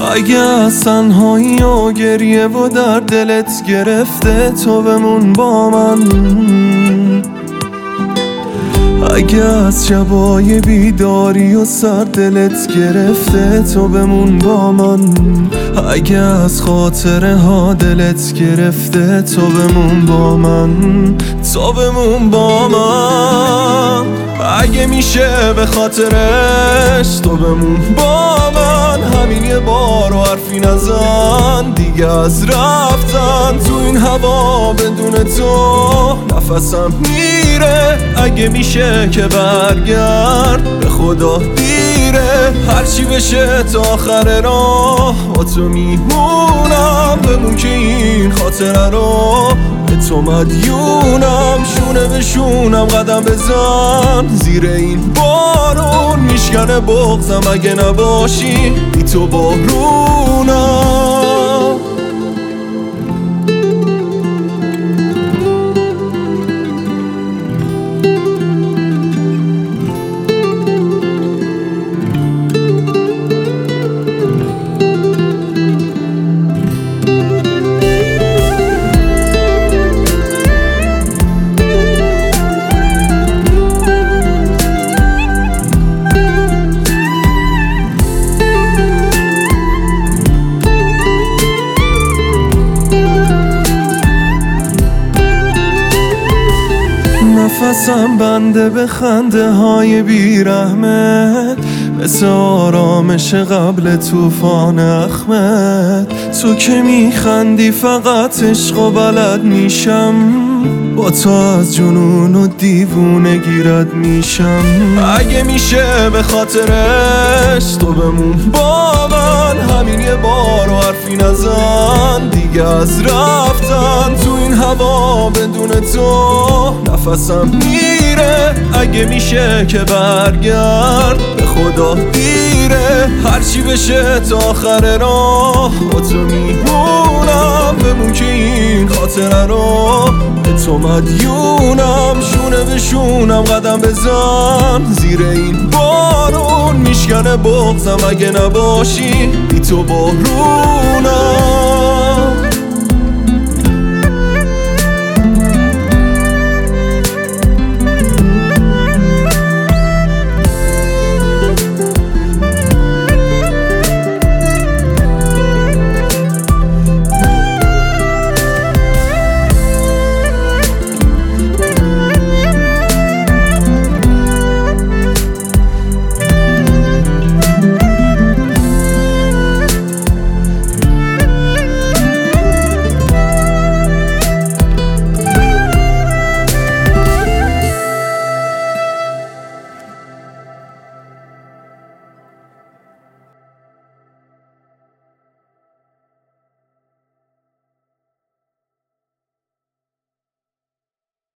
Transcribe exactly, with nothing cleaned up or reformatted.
اگه از تنهایی و گریه و در دلت گرفته تو بمون با من. اگه از شبای بیداری و سر دلت گرفته تو بمون با من. اگه از خاطره ها دلت گرفته تو بمون با من، تو بمون با من. اگه میشه به خاطرش تو بمون با من. همین یه بار و حرفی نزن دیگه از رفتن تو این هوا بدون تو نفسم میره. اگه میشه که برگرد به خدا دیره، هرچی بشه تا آخر راه با تو میمونم. بمون که این خاطره رو به تو مدیونم. شونه به شونم قدم بزن زیر این بارون، میشکنه بغضم اگه نباشی بی تو بارونم. نفسم بنده به خنده های بیرحمت، مثل آرامش قبل طوفان اخمت. تو که میخندی فقط عشق و بلد میشم، با تو از جنون و دیوونه گیرد میشم. اگه میشه به خاطرش تو بمون با من. همین یه بار و حرفی نزن دیگه از رفتن تو این هوا بدون تو نفسم میره. اگه میشه که برگرد به خدا دیره، هرچی بشه تا آخر راه با تو میمونم. بمون که این خاطره رو به تو مدیونم. شونه به شونم قدم بزن زیر این بارون، میشکنه بغضم اگه نباشی بی تو بارونم.